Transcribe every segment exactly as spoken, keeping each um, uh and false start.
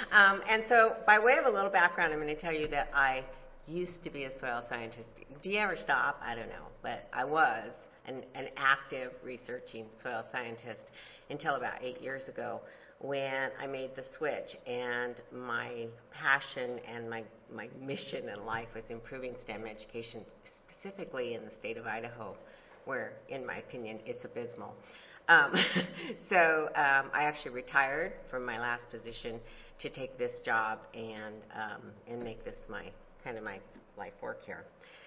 um, and so by way of a little background, I'm going to tell you that I used to be a soil scientist. Do you ever stop? I don't know. But I was an, an active researching soil scientist until about eight years ago when I made the switch. And my passion and my, my mission in life was improving STEM education, specifically in the state of Idaho, where, in my opinion, it's abysmal. Um, so um, I actually retired from my last position to take this job and um, and make this my kind of my life work here.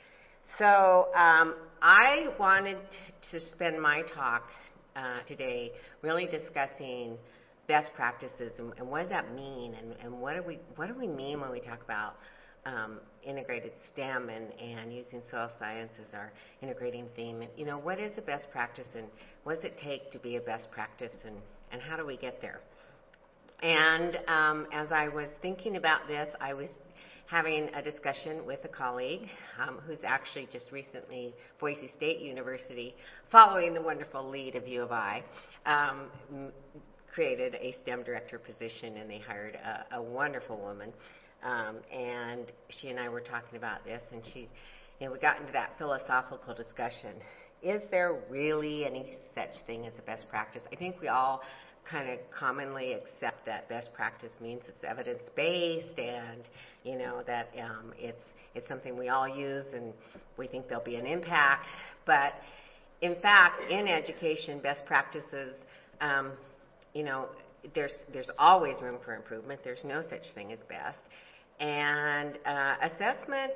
So um, I wanted to spend my talk uh, today really discussing best practices and, and what does that mean, and, and what do we what do we mean when we talk about Um, integrated STEM and, and using soil science as our integrating theme. And, you know, what is a best practice and what does it take to be a best practice, and, and how do we get there? And um, as I was thinking about this, I was having a discussion with a colleague um, who's actually just recently, Boise State University, following the wonderful lead of U of I, um, m- created a STEM director position, and they hired a, a wonderful woman. Um, and she and I were talking about this, and she, you know, we got into that philosophical discussion. Is there really any such thing as a best practice? I think we all kind of commonly accept that best practice means it's evidence-based, and you know that um, it's it's something we all use, and we think there'll be an impact. But in fact, in education, best practices, um, you know, there's there's always room for improvement. There's no such thing as best. And uh, assessment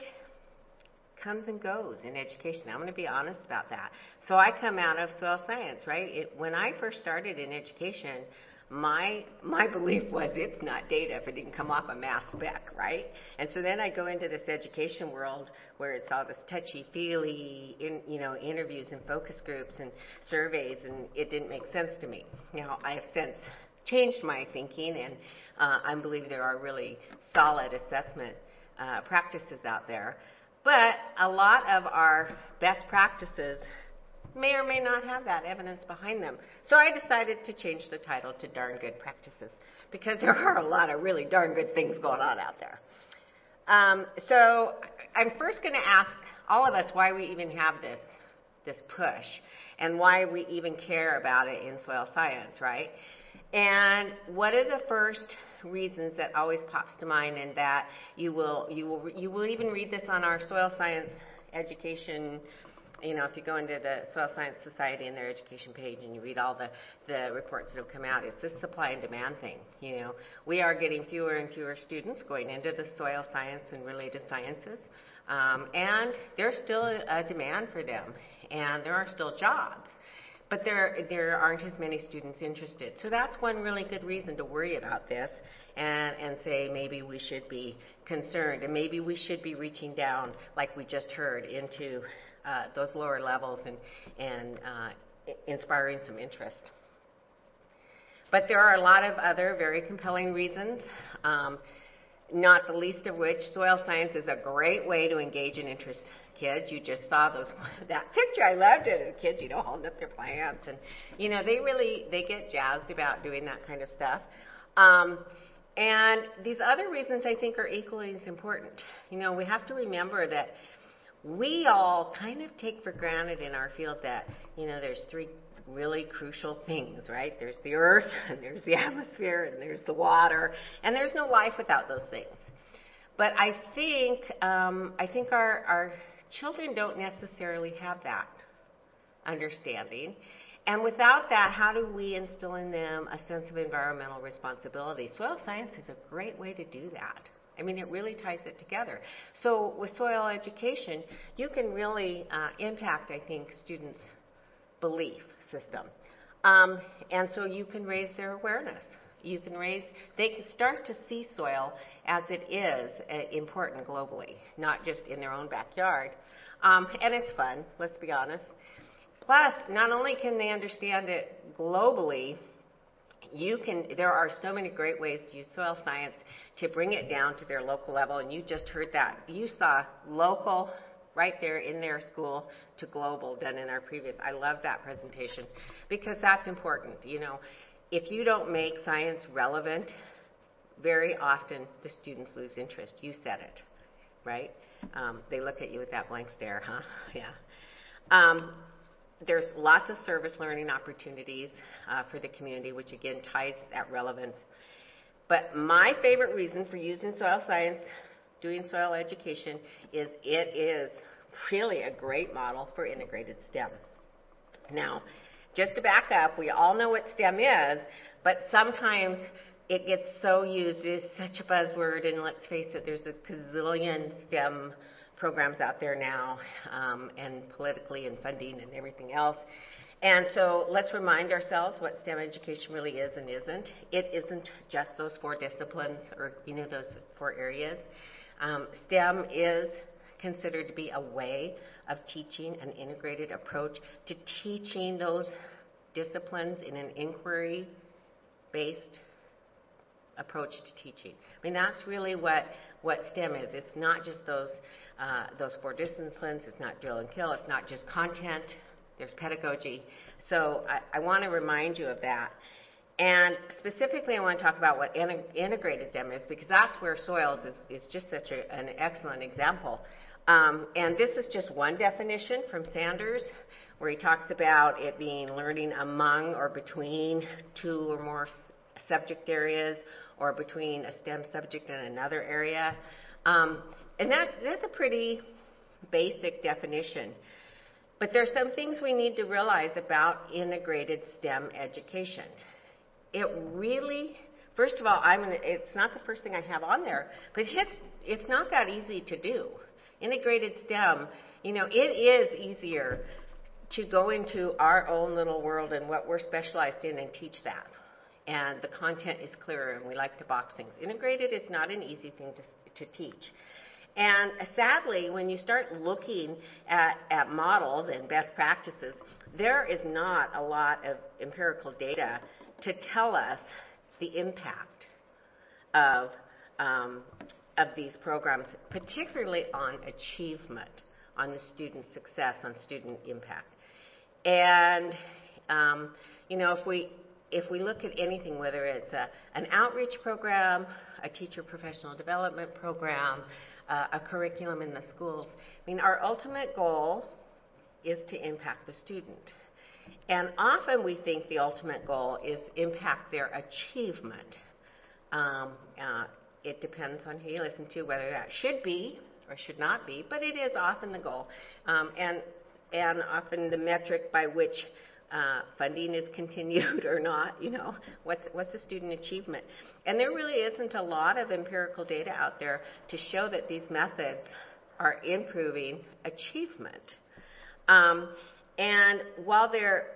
comes and goes in education. I'm going to be honest about that. So I come out of soil science, right? It, when I first started in education, my my belief was it's not data if it didn't come off a mass spec, right? And so then I go into this education world where it's all this touchy-feely, in, you know, interviews and focus groups and surveys, and it didn't make sense to me. Now, I have since changed my thinking, and uh, I believe there are really solid assessment uh, practices out there. But a lot of our best practices may or may not have that evidence behind them. So I decided to change the title to Darn Good Practices, because there are a lot of really darn good things going on out there. Um, so I'm first going to ask all of us why we even have this, this push, and why we even care about it in soil science, right? And what are the first reasons that always pops to mind, and that you will you will you will even read this on our soil science education. You know, if you go into the Soil Science Society and their education page and you read all the, the reports that have come out, it's this supply and demand thing. You know, we are getting fewer and fewer students going into the soil science and related sciences, um, and there's still a, a demand for them, and there are still jobs. But there there aren't as many students interested. So that's one really good reason to worry about this and, and say maybe we should be concerned, and maybe we should be reaching down, like we just heard, into uh, those lower levels and, and uh, inspiring some interest. But there are a lot of other very compelling reasons, um, not the least of which soil science is a great way to engage and interest kids. You just saw those that picture. I loved it. The kids, you know, holding up their plants, and you know, they really they get jazzed about doing that kind of stuff. Um, and these other reasons I think are equally as important. You know, we have to remember that we all kind of take for granted in our field that, you know, there's three really crucial things, right? There's the earth, and there's the atmosphere, and there's the water, and there's no life without those things. But I think um, I think our, our children don't necessarily have that understanding. And without that, how do we instill in them a sense of environmental responsibility? Soil science is a great way to do that. I mean, it really ties it together. So with soil education, you can really uh, impact, I think, students' belief system. Um, and so you can raise their awareness. You can raise, they can start to see soil as it is uh, important globally, not just in their own backyard. Um, and it's fun, let's be honest. Plus, not only can they understand it globally, you can, there are so many great ways to use soil science to bring it down to their local level, and you just heard that. You saw local right there in their school to global done in our previous. I love that presentation because that's important. You know, if you don't make science relevant very often the students lose interest. You said it, right? Um, they look at you with that blank stare, huh? Yeah. Um, there's lots of service learning opportunities uh, for the community, which again ties that relevance. But my favorite reason for using soil science, doing soil education, is it is really a great model for integrated STEM. Now, just to back up, we all know what STEM is, but sometimes it gets so used, it's such a buzzword, and let's face it, there's a gazillion STEM programs out there now, um, and politically and funding and everything else. And so let's remind ourselves what STEM education really is and isn't. It isn't just those four disciplines or, you know, those four areas. Um, STEM is considered to be a way of teaching, an integrated approach to teaching those disciplines in an inquiry-based approach to teaching. I mean, that's really what, what STEM is. It's not just those, uh, those four disciplines. It's not drill and kill. It's not just content. There's pedagogy. So I, I want to remind you of that. And specifically, I want to talk about what in, integrated STEM is, because that's where soils is, is just such a, an excellent example. Um, and this is just one definition from Sanders, where he talks about it being learning among or between two or more subject areas, or between a STEM subject and another area. Um, and that, that's a pretty basic definition. But there's some things we need to realize about integrated STEM education. It really, first of all, I'm gonna, it's not the first thing I have on there, but it's, it's not that easy to do. Integrated STEM, you know, it is easier to go into our own little world and what we're specialized in and teach that. And the content is clearer, and we like to box things. Integrated is not an easy thing to, to teach. And uh, sadly, when you start looking at, at models and best practices, there is not a lot of empirical data to tell us the impact of, um, of these programs, particularly on achievement, on the student success, on student impact. And, um, you know, if we, if we look at anything, whether it's a, an outreach program, a teacher professional development program, uh, a curriculum in the schools, I mean, our ultimate goal is to impact the student. And often we think the ultimate goal is impact their achievement. Um, uh, it depends on who you listen to, whether that should be or should not be, but it is often the goal. Um, and, and often the metric by which uh, funding is continued or not, you know, what's, what's the student achievement? And there really isn't a lot of empirical data out there to show that these methods are improving achievement. Um, and while there,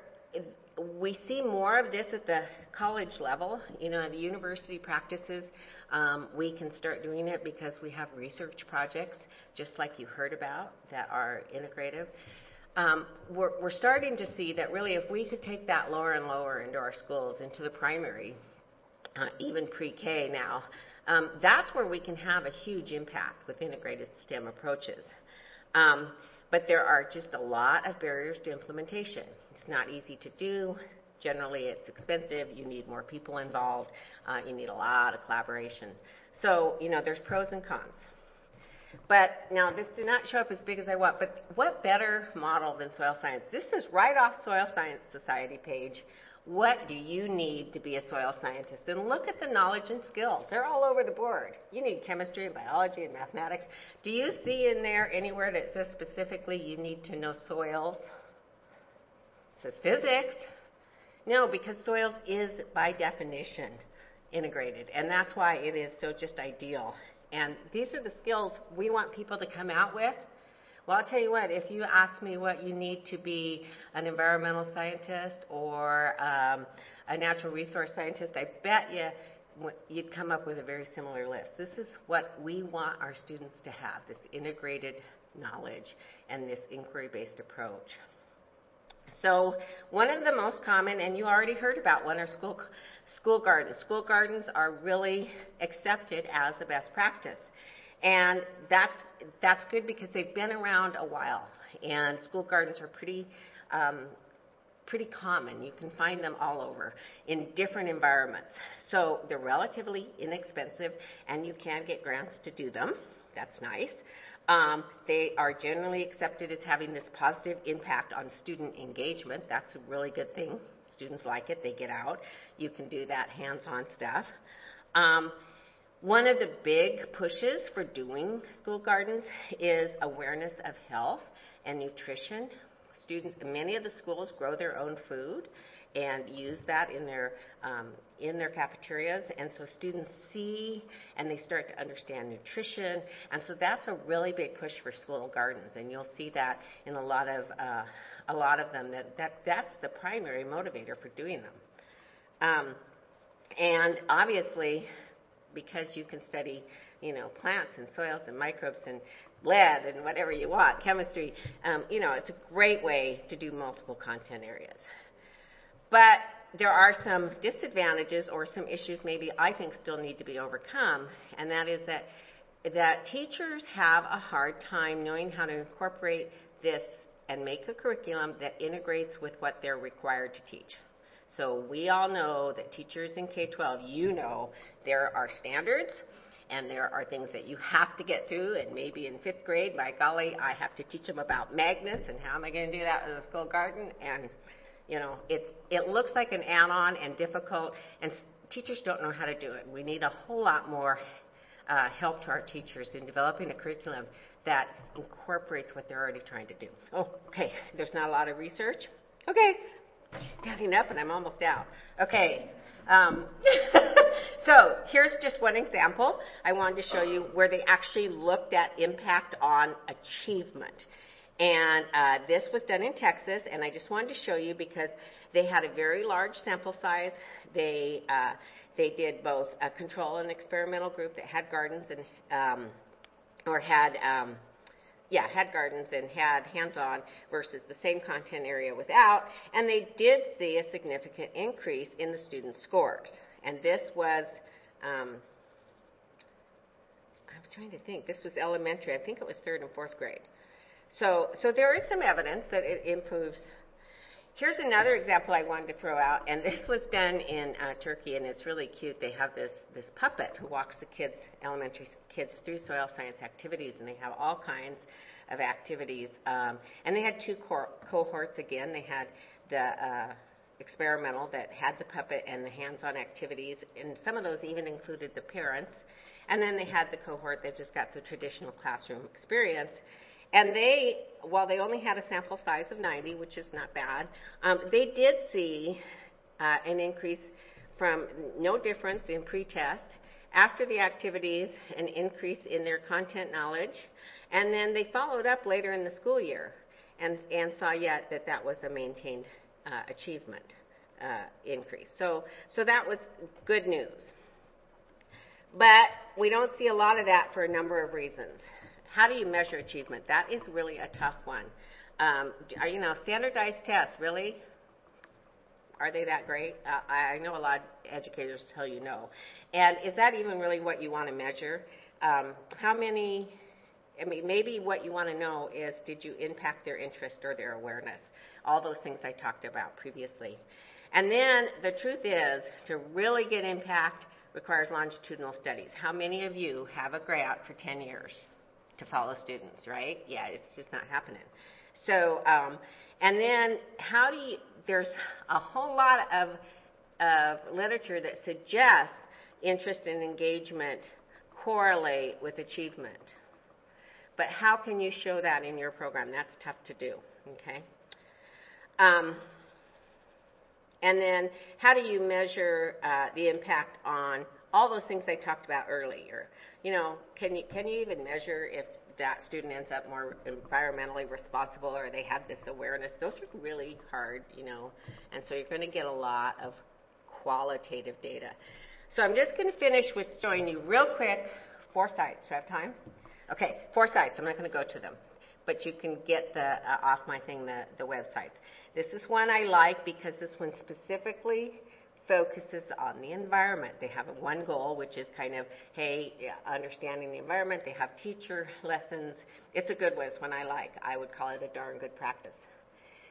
we see more of this at the college level, you know, at the university practices, um, we can start doing it because we have research projects, just like you heard about, that are integrative. Um, we're, we're starting to see that really if we could take that lower and lower into our schools, into the primary, uh, even pre-K now, um, that's where we can have a huge impact with integrated STEM approaches. Um, but there are just a lot of barriers to implementation. It's not easy to do. Generally, it's expensive. You need more people involved. Uh, you need a lot of collaboration. So, you know, there's pros and cons. But now, this did not show up as big as I want, but what better model than soil science? This is right off Soil Science Society page. What do you need to be a soil scientist? And look at the knowledge and skills. They're all over the board. You need chemistry and biology and mathematics. Do you see in there anywhere that says specifically you need to know soils? It says physics. No, because soils is by definition integrated, and that's why it is so just ideal. And these are the skills we want people to come out with. Well, I'll tell you what, if you ask me what you need to be an environmental scientist or um, a natural resource scientist, I bet you you'd come up with a very similar list. This is what we want our students to have, this integrated knowledge and this inquiry-based approach. So one of the most common, and you already heard about one, are school, school gardens. School gardens are really accepted as the best practice. And that's, that's good because they've been around a while. And school gardens are pretty, um, pretty common. You can find them all over in different environments. So they're relatively inexpensive, and you can get grants to do them. That's nice. Um, they are generally accepted as having this positive impact on student engagement. That's a really good thing. Students like it. They get out. You can do that hands-on stuff. Um, one of the big pushes for doing school gardens is awareness of health and nutrition. Students, many of the schools grow their own food and use that in their um, in their cafeterias, and so students see and they start to understand nutrition, and so that's a really big push for school gardens, and you'll see that in a lot of uh, a lot of them that, that that's the primary motivator for doing them. Um, and obviously, because you can study, you know, plants and soils and microbes and lead and whatever you want, chemistry, um, you know, it's a great way to do multiple content areas. But there are some disadvantages or some issues maybe I think still need to be overcome, and that is that that teachers have a hard time knowing how to incorporate this and make a curriculum that integrates with what they're required to teach. So we all know that teachers in K twelve, you know, there are standards and there are things that you have to get through, and maybe in fifth grade, by golly, I have to teach them about magnets, and how am I going to do that in a school garden? And you know, it, it looks like an add-on and difficult, and teachers don't know how to do it. We need a whole lot more uh, help to our teachers in developing a curriculum that incorporates what they're already trying to do. Oh, okay, there's not a lot of research. Okay, standing up and I'm almost out. Okay, um, so here's just one example. I wanted to show you where they actually looked at impact on achievement. And uh, this was done in Texas, and I just wanted to show you because they had a very large sample size. They uh, they did both a control and experimental group that had gardens and um, or had um, yeah had gardens and had hands-on versus the same content area without, and they did see a significant increase in the student scores. And this was um, I'm trying to think. This was elementary. I think it was third and fourth grade. So, so there is some evidence that it improves. Here's another example I wanted to throw out, and this was done in uh, Turkey, and it's really cute. They have this, this puppet who walks the kids, elementary kids, through soil science activities, and they have all kinds of activities. Um, and they had two cor- cohorts again. They had the uh, experimental that had the puppet and the hands-on activities, and some of those even included the parents. And then they had the cohort that just got the traditional classroom experience. And they, while they only had a sample size of ninety, which is not bad, um, they did see uh, an increase from no difference in pre-test, after the activities, an increase in their content knowledge, and then they followed up later in the school year and, and saw yet that that was a maintained uh, achievement uh, increase. So, so that was good news. But we don't see a lot of that for a number of reasons. How do you measure achievement? That is really a tough one. Um, are, you know, standardized tests, really? Are they that great? Uh, I know a lot of educators tell you no. And is that even really what you want to measure? Um, how many, I mean, maybe what you want to know is, did you impact their interest or their awareness? All those things I talked about previously. And then the truth is, to really get impact requires longitudinal studies. How many of you have a grant for ten years? To follow students, right? Yeah, it's just not happening. So, um, and then how do you, there's a whole lot of, of literature that suggests interest and engagement correlate with achievement. But how can you show that in your program? That's tough to do, okay? Um, and then how do you measure uh, the impact on all those things I talked about earlier? You know, can you can you even measure if that student ends up more environmentally responsible or they have this awareness? Those are really hard, you know, and so you're going to get a lot of qualitative data. So I'm just going to finish with showing you real quick four sites. Do I have time? Okay, four sites. I'm not going to go to them, but you can get the uh, off my thing the, the websites. This is one I like because this one specifically focuses on the environment. They have one goal, which is kind of, hey, understanding the environment. They have teacher lessons. It's a good one. It's one I like. I would call it a darn good practice.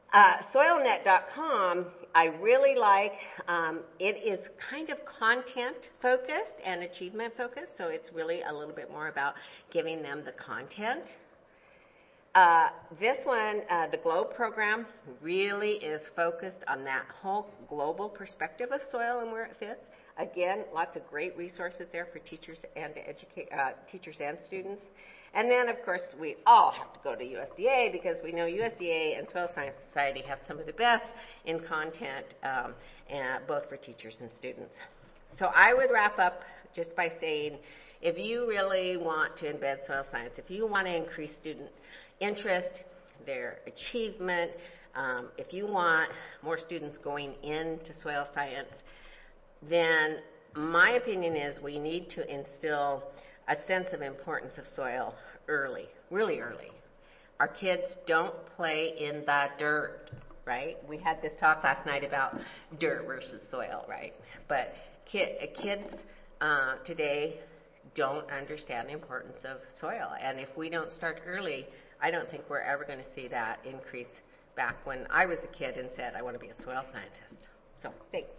Uh, soil net dot com, I really like. Um, it is kind of content focused and achievement focused, so it's really a little bit more about giving them the content. Uh, this one, uh, the GLOBE program, really is focused on that whole global perspective of soil and where it fits. Again, lots of great resources there for teachers and educate, uh, teachers and students. And then, of course, we all have to go to U S D A because we know U S D A and Soil Science Society have some of the best in content, um, and both for teachers and students. So I would wrap up just by saying, if you really want to embed soil science, if you want to increase student interest, their achievement, um, if you want more students going into soil science, then my opinion is we need to instill a sense of importance of soil early, really early. Our kids don't play in the dirt, right? We had this talk last night about dirt versus soil, right? But kid, kids uh, today don't understand the importance of soil. And if we don't start early, I don't think we're ever going to see that increase back when I was a kid and said, I want to be a soil scientist. So, thanks.